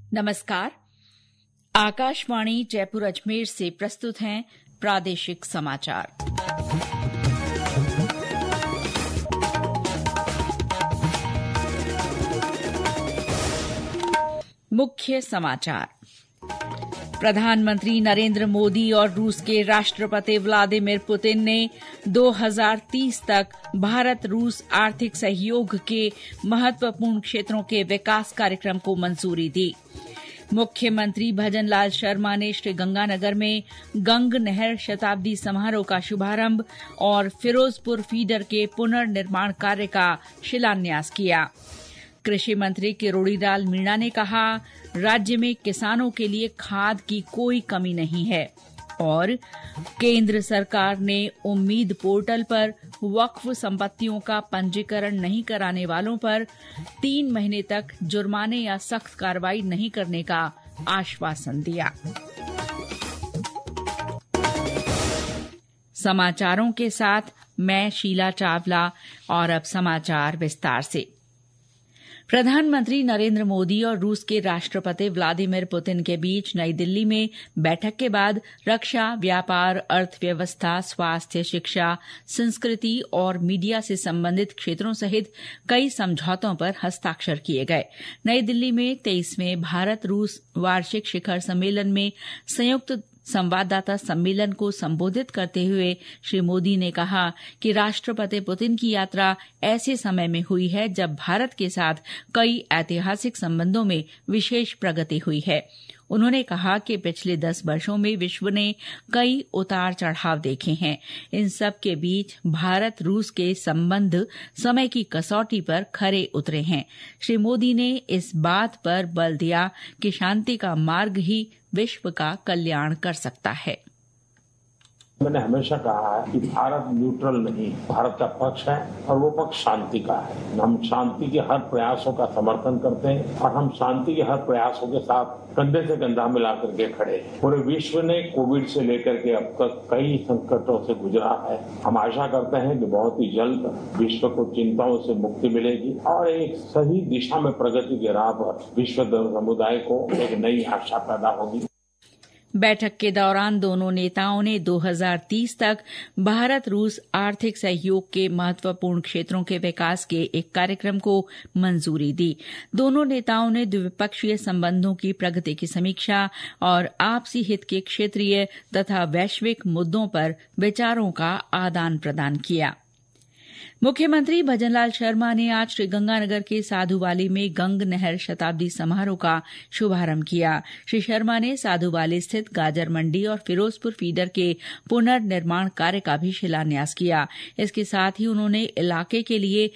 नमस्कार। आकाशवाणी जयपुर अजमेर से प्रस्तुत हैं प्रादेशिक समाचार। मुख्य समाचार। प्रधानमंत्री नरेंद्र मोदी और रूस के राष्ट्रपति व्लादिमीर पुतिन ने 2030 तक भारत रूस आर्थिक सहयोग के महत्वपूर्ण क्षेत्रों के विकास कार्यक्रम को मंजूरी दी। मुख्यमंत्री भजनलाल शर्मा ने श्रीगंगानगर में गंग नहर शताब्दी समारोह का शुभारंभ और फिरोजपुर फीडर के पुनर्निर्माण कार्य का शिलान्यास किया। कृषि मंत्री किरोड़ीलाल मीणा ने कहा, राज्य में किसानों के लिए खाद की कोई कमी नहीं है। और केंद्र सरकार ने उम्मीद पोर्टल पर वक्फ संपत्तियों का पंजीकरण नहीं कराने वालों पर 3 महीने तक जुर्माने या सख्त कार्रवाई नहीं करने का आश्वासन दिया। समाचारों के साथ मैं शीला चावला और अब समाचार विस्तार से। प्रधानमंत्री नरेंद्र मोदी और रूस के राष्ट्रपति व्लादिमीर पुतिन के बीच नई दिल्ली में बैठक के बाद रक्षा, व्यापार, अर्थव्यवस्था, स्वास्थ्य, शिक्षा, संस्कृति और मीडिया से संबंधित क्षेत्रों सहित कई समझौतों पर हस्ताक्षर किए गए। नई दिल्ली में 23वें भारत रूस वार्षिक शिखर सम्मेलन में संयुक्त संवाददाता सम्मेलन को संबोधित करते हुए श्री मोदी ने कहा कि राष्ट्रपति पुतिन की यात्रा ऐसे समय में हुई है जब भारत के साथ कई ऐतिहासिक संबंधों में विशेष प्रगति हुई है। उन्होंने कहा कि पिछले 10 वर्षों में विश्व ने कई उतार चढ़ाव देखे हैं। इन सब के बीच भारत रूस के संबंध समय की कसौटी पर खरे उतरे हैं। श्री मोदी ने इस बात पर बल दिया कि शांति का मार्ग ही विश्व का कल्याण कर सकता है। मैंने हमेशा कहा है कि भारत न्यूट्रल नहीं, भारत का पक्ष है और वो पक्ष शांति का है। हम शांति के हर प्रयासों का समर्थन करते हैं और हम शांति के हर प्रयासों के साथ कंधे से कंधा मिला करके खड़े हैं। पूरे विश्व ने कोविड से लेकर के अब तक कई संकटों से गुजरा है। हम आशा करते हैं कि बहुत ही जल्द विश्व को चिंताओं से मुक्ति मिलेगी और एक सही दिशा में प्रगति के राह पर विश्व समुदाय को एक नई आशा पैदा होगी। बैठक के दौरान दोनों नेताओं ने 2030 तक भारत रूस आर्थिक सहयोग के महत्वपूर्ण क्षेत्रों के विकास के एक कार्यक्रम को मंजूरी दी। दोनों नेताओं ने द्विपक्षीय संबंधों की प्रगति की समीक्षा और आपसी हित के क्षेत्रीय तथा वैश्विक मुद्दों पर विचारों का आदान प्रदान किया। मुख्यमंत्री भजनलाल शर्मा ने आज श्रीगंगानगर के साधुवाली में गंग नहर शताब्दी समारोह का शुभारंभ किया। श्री शर्मा ने साधुवाली स्थित गाजर मंडी और फिरोजपुर फीडर के पुनर्निर्माण कार्य का भी शिलान्यास किया। इसके साथ ही उन्होंने इलाके के लिए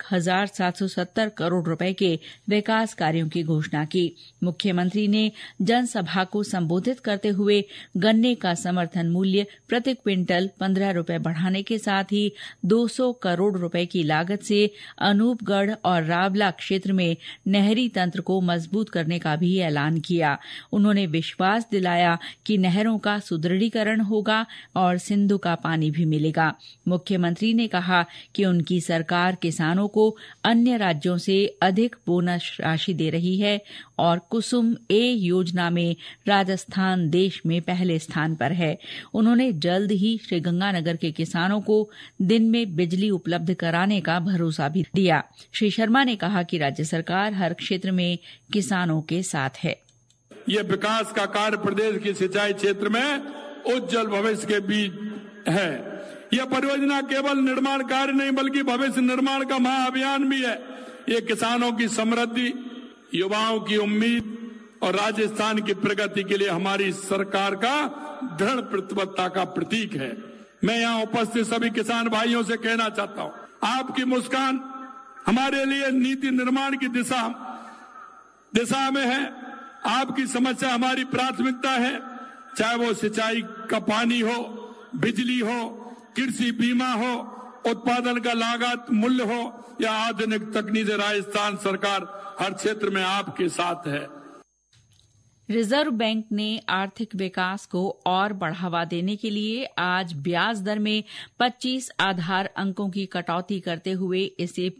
1770 करोड़ रुपए के विकास कार्यों की घोषणा की। मुख्यमंत्री ने जनसभा को संबोधित करते हुए गन्ने का समर्थन मूल्य प्रति क्विंटल 15 रुपए बढ़ाने के साथ ही 200 करोड़ रुपए की लागत से अनूपगढ़ और रावला क्षेत्र में नहरी तंत्र को मजबूत करने का भी ऐलान किया। उन्होंने विश्वास दिलाया कि नहरों का सुदृढ़ीकरण होगा और सिंधु का पानी भी मिलेगा। मुख्यमंत्री ने कहा कि उनकी सरकार किसानों को अन्य राज्यों से अधिक बोनस राशि दे रही है और कुसुम ए योजना में राजस्थान देश में पहले स्थान पर है। उन्होंने जल्द ही श्रीगंगानगर के किसानों को दिन में बिजली उपलब्ध कराने का भरोसा भी दिया। श्री शर्मा ने कहा कि राज्य सरकार हर क्षेत्र में किसानों के साथ है। ये विकास का कार्य प्रदेश के सिंचाई क्षेत्र में उज्जवल भविष्य के बीच है। यह परियोजना केवल निर्माण कार्य नहीं बल्कि भविष्य निर्माण का महाअभियान भी है। ये किसानों की समृद्धि, युवाओं की उम्मीद और राजस्थान की प्रगति के लिए हमारी सरकार का दृढ़ प्रतिबद्धता का प्रतीक है। मैं यहाँ उपस्थित सभी किसान भाइयों से कहना चाहता हूँ, आपकी मुस्कान हमारे लिए नीति निर्माण की दिशा में है। आपकी समस्या हमारी प्राथमिकता है, चाहे वो सिंचाई का पानी हो, बिजली हो, कृषि बीमा हो, उत्पादन का लागत मूल्य हो या आधुनिक तकनीक से राजस्थान सरकार हर क्षेत्र में आपके साथ है। रिजर्व बैंक ने आर्थिक विकास को और बढ़ावा देने के लिए आज ब्याज दर में 25 आधार अंकों की कटौती करते हुए इसे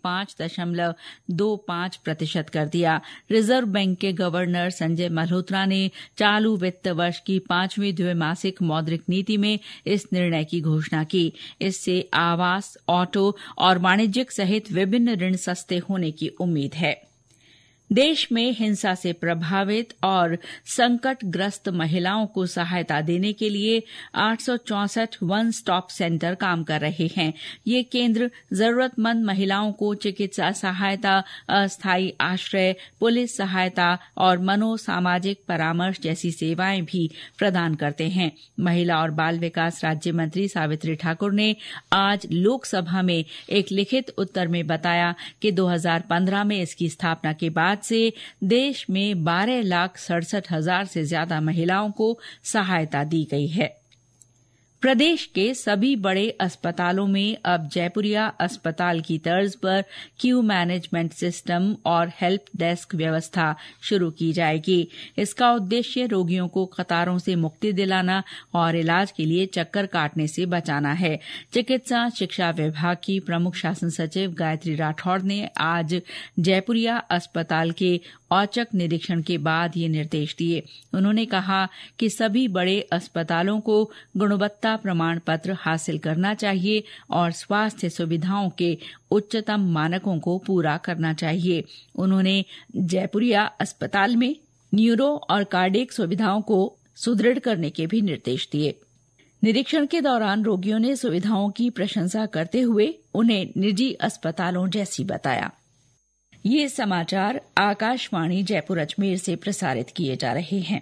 5.25% कर दिया। रिजर्व बैंक के गवर्नर संजय मल्होत्रा ने चालू वित्त वर्ष की 5वीं द्विमासिक मौद्रिक नीति में इस निर्णय की घोषणा की। इससे आवास, ऑटो और वाणिज्यिक सहित विभिन्न ऋण सस्ते होने की उम्मीद है। देश में हिंसा से प्रभावित और संकटग्रस्त महिलाओं को सहायता देने के लिए 864 वन स्टॉप सेंटर काम कर रहे हैं। ये केंद्र जरूरतमंद महिलाओं को चिकित्सा सहायता, अस्थायी आश्रय, पुलिस सहायता और मनोसामाजिक परामर्श जैसी सेवाएं भी प्रदान करते हैं। महिला और बाल विकास राज्य मंत्री सावित्री ठाकुर ने आज लोकसभा में एक लिखित उत्तर में बताया कि 2015 में इसकी स्थापना के बाद से देश में 12,67,000 से ज्यादा महिलाओं को सहायता दी गई है। प्रदेश के सभी बड़े अस्पतालों में अब जयपुरिया अस्पताल की तर्ज पर क्यू मैनेजमेंट सिस्टम और हेल्प डेस्क व्यवस्था शुरू की जाएगी। इसका उद्देश्य रोगियों को कतारों से मुक्ति दिलाना और इलाज के लिए चक्कर काटने से बचाना है। चिकित्सा शिक्षा विभाग की प्रमुख शासन सचिव गायत्री राठौड़ ने आज जयपुरिया अस्पताल के औचक निरीक्षण के बाद ये निर्देश दिए। उन्होंने कहा कि सभी बड़े अस्पतालों को गुणवत्ता प्रमाण पत्र हासिल करना चाहिए और स्वास्थ्य सुविधाओं के उच्चतम मानकों को पूरा करना चाहिए। उन्होंने जयपुरिया अस्पताल में न्यूरो और कार्डियक सुविधाओं को सुदृढ़ करने के भी निर्देश दिए। निरीक्षण के दौरान रोगियों ने सुविधाओं की प्रशंसा करते हुए उन्हें निजी अस्पतालों जैसी बताया। ये समाचार आकाशवाणी जयपुर अजमेर से प्रसारित किए जा रहे हैं।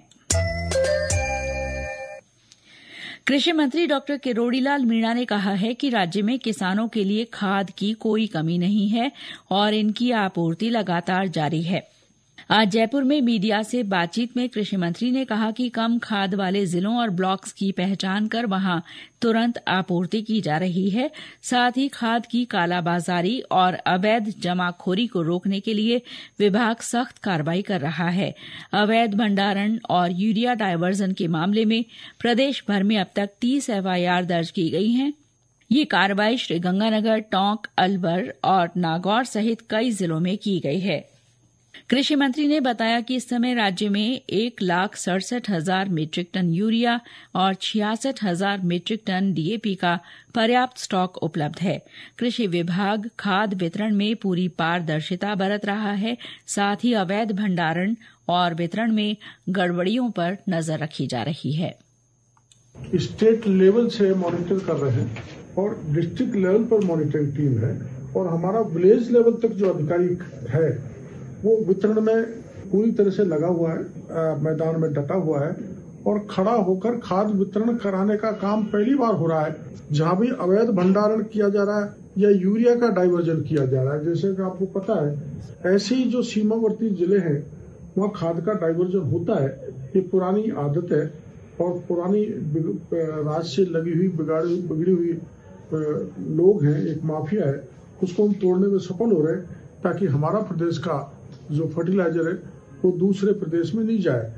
कृषि मंत्री डॉक्टर किरोड़ीलाल मीणा ने कहा है कि राज्य में किसानों के लिए खाद की कोई कमी नहीं है और इनकी आपूर्ति लगातार जारी है। आज जयपुर में मीडिया से बातचीत में कृषि मंत्री ने कहा कि कम खाद वाले जिलों और ब्लॉक्स की पहचान कर वहां तुरंत आपूर्ति की जा रही है। साथ ही खाद की कालाबाजारी और अवैध जमाखोरी को रोकने के लिए विभाग सख्त कार्रवाई कर रहा है। अवैध भंडारण और यूरिया डायवर्जन के मामले में प्रदेश भर में अब तक 30 एफआईआर दर्ज की गई हैं। ये कार्रवाई श्रीगंगानगर, टोंक, अलवर और नागौर सहित कई जिलों में की गई है। कृषि मंत्री ने बताया कि इस समय राज्य में 1,67,000 मीट्रिक टन यूरिया और 66,000 मीट्रिक टन डीएपी का पर्याप्त स्टॉक उपलब्ध है। कृषि विभाग खाद वितरण में पूरी पारदर्शिता बरत रहा है। साथ ही अवैध भंडारण और वितरण में गड़बड़ियों पर नजर रखी जा रही है। स्टेट लेवल से मॉनिटर कर रहे हैं और डिस्ट्रिक्ट लेवल पर मॉनिटरिंग टीम है और हमारा विलेज लेवल तक जो अधिकारी है वो वितरण में पूरी तरह से लगा हुआ है, मैदान में डटा हुआ है और खड़ा होकर खाद वितरण कराने का काम पहली बार हो रहा है। जहां भी अवैध भंडारण किया जा रहा है या यूरिया का डाइवर्जन किया जा रहा है, जैसे कि आपको पता है ऐसे ही जो सीमावर्ती जिले हैं वहाँ खाद का डाइवर्जन होता है। ये पुरानी आदत है और पुरानी राज से लगी हुई बिगड़ी हुई लोग हैं, एक माफिया है, उसको हम तोड़ने में सफल हो रहे हैं ताकि हमारा प्रदेश का जो फर्टिलाइजर है वो दूसरे प्रदेश में नहीं जाए।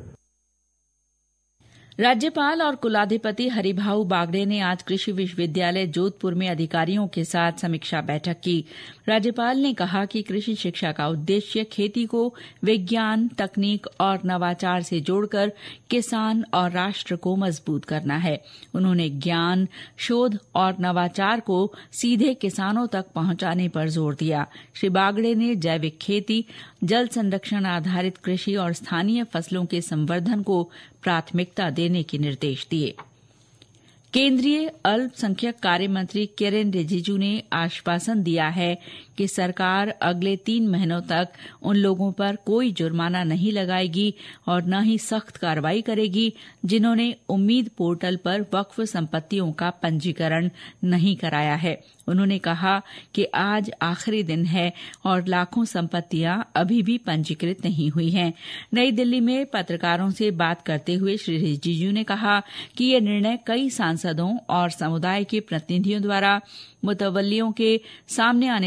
राज्यपाल और कुलाधिपति हरिभाऊ बागड़े ने आज कृषि विश्वविद्यालय जोधपुर में अधिकारियों के साथ समीक्षा बैठक की। राज्यपाल ने कहा कि कृषि शिक्षा का उद्देश्य खेती को विज्ञान, तकनीक और नवाचार से जोड़कर किसान और राष्ट्र को मजबूत करना है। उन्होंने ज्ञान, शोध और नवाचार को सीधे किसानों तक पहुंचाने पर जोर दिया। श्री बागड़े ने जैविक खेती, जल संरक्षण आधारित कृषि और स्थानीय फसलों के संवर्धन को प्राथमिकता देने के निर्देश दिए। केंद्रीय अल्पसंख्यक कार्य मंत्री किरेन रिजिजू ने आश्वासन दिया है कि सरकार अगले 3 महीनों तक उन लोगों पर कोई जुर्माना नहीं लगाएगी और न ही सख्त कार्रवाई करेगी जिन्होंने उम्मीद पोर्टल पर वक्फ संपत्तियों का पंजीकरण नहीं कराया है। उन्होंने कहा कि आज आखिरी दिन है और लाखों संपत्तियां अभी भी पंजीकृत नहीं हुई हैं। नई दिल्ली में पत्रकारों से बात करते हुए श्री रिजिजू ने कहा कि ये निर्णय कई सांसदों और समुदाय के प्रतिनिधियों द्वारा मुतवल्लियों के सामने आने वाली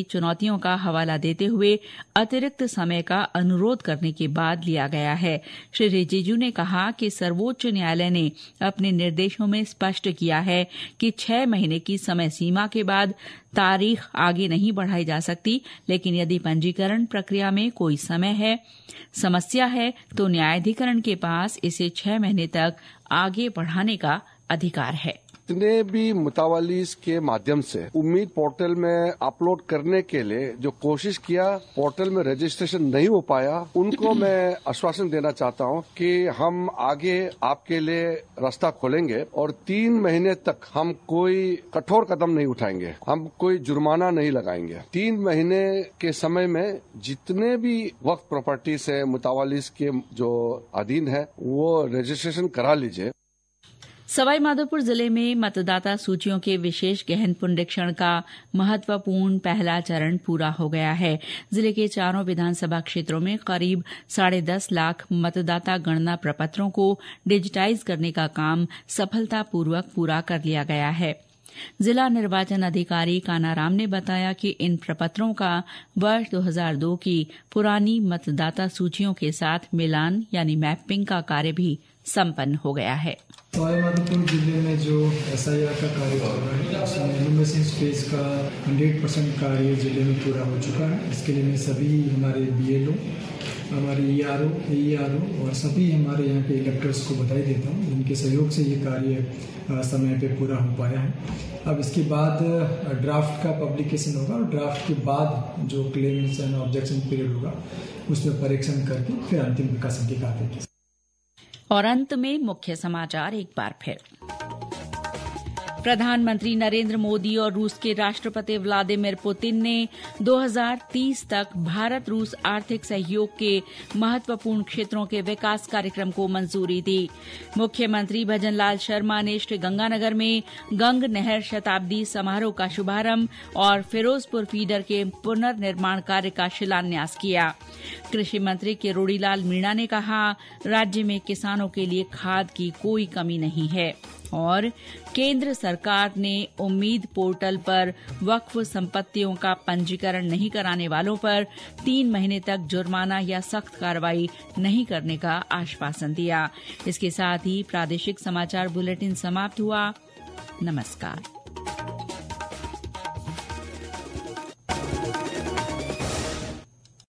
चुनौतियों का हवाला देते हुए अतिरिक्त समय का अनुरोध करने के बाद लिया गया है। श्री रिजिजू ने कहा कि सर्वोच्च न्यायालय ने अपने निर्देशों में स्पष्ट किया है कि 6 महीने की समय सीमा के बाद तारीख आगे नहीं बढ़ाई जा सकती, लेकिन यदि पंजीकरण प्रक्रिया में कोई समस्या है तो न्यायाधिकरण के पास इसे 6 महीने तक आगे बढ़ाने का अधिकार है। जितने भी मुतावलीस के माध्यम से उम्मीद पोर्टल में अपलोड करने के लिए जो कोशिश किया, पोर्टल में रजिस्ट्रेशन नहीं हो पाया, उनको मैं आश्वासन देना चाहता हूं कि हम आगे आपके लिए रास्ता खोलेंगे और 3 महीने तक हम कोई कठोर कदम नहीं उठाएंगे, हम कोई जुर्माना नहीं लगाएंगे। 3 महीने के समय में जितने भी वक्फ प्रॉपर्टीज है मुतावलीस के जो अधीन है वो रजिस्ट्रेशन करा लीजिए। सवाईमाधोपुर जिले में मतदाता सूचियों के विशेष गहन पुनरीक्षण का महत्वपूर्ण पहला चरण पूरा हो गया है। जिले के 4 विधानसभा क्षेत्रों में करीब 10.5 लाख मतदाता गणना प्रपत्रों को डिजिटाइज करने का काम सफलतापूर्वक पूरा कर लिया गया है। जिला निर्वाचन अधिकारी कानाराम ने बताया कि इन प्रपत्रों का वर्ष 2002 की पुरानी मतदाता सूचियों के साथ मिलान यानी मैपिंग का कार्य भी संपन्न हो गया है। सवाईमाधोपुर जिले में जो SIR का कार्य चल रहा है उसमें एनिमेशन स्पेस का 100% कार्य जिले में पूरा हो चुका है। इसके लिए मैं सभी हमारे BLO, हमारे ERO, AERO और सभी हमारे यहाँ के इलेक्टर्स को बधाई देता हूँ। इनके सहयोग से ये कार्य समय पे पूरा हो पाया है। अब इसके बाद ड्राफ्ट का पब्लिकेशन होगा और ड्राफ्ट के बाद जो क्लेम्स एंड ऑब्जेक्शन पीरियड होगा उसमें परीक्षण करके फिर अंतिम प्रकाशन की कार्रवाई की। और अंत में मुख्य समाचार एक बार फिर। प्रधानमंत्री नरेंद्र मोदी और रूस के राष्ट्रपति व्लादिमीर पुतिन ने 2030 तक भारत रूस आर्थिक सहयोग के महत्वपूर्ण क्षेत्रों के विकास कार्यक्रम को मंजूरी दी। मुख्यमंत्री भजनलाल शर्मा ने श्रीगंगानगर में गंग नहर शताब्दी समारोह का शुभारंभ और फिरोजपुर फीडर के पुनर्निर्माण कार्य का शिलान्यास किया। कृषि मंत्री किरोड़ीलाल मीणा ने कहा, राज्य में किसानों के लिए खाद की कोई कमी नहीं है। और केंद्र सरकार ने उम्मीद पोर्टल पर वक्फ संपत्तियों का पंजीकरण नहीं कराने वालों पर 3 महीने तक जुर्माना या सख्त कार्रवाई नहीं करने का आश्वासन दिया। इसके साथ ही प्रादेशिक समाचार बुलेटिन समाप्त हुआ। नमस्कार।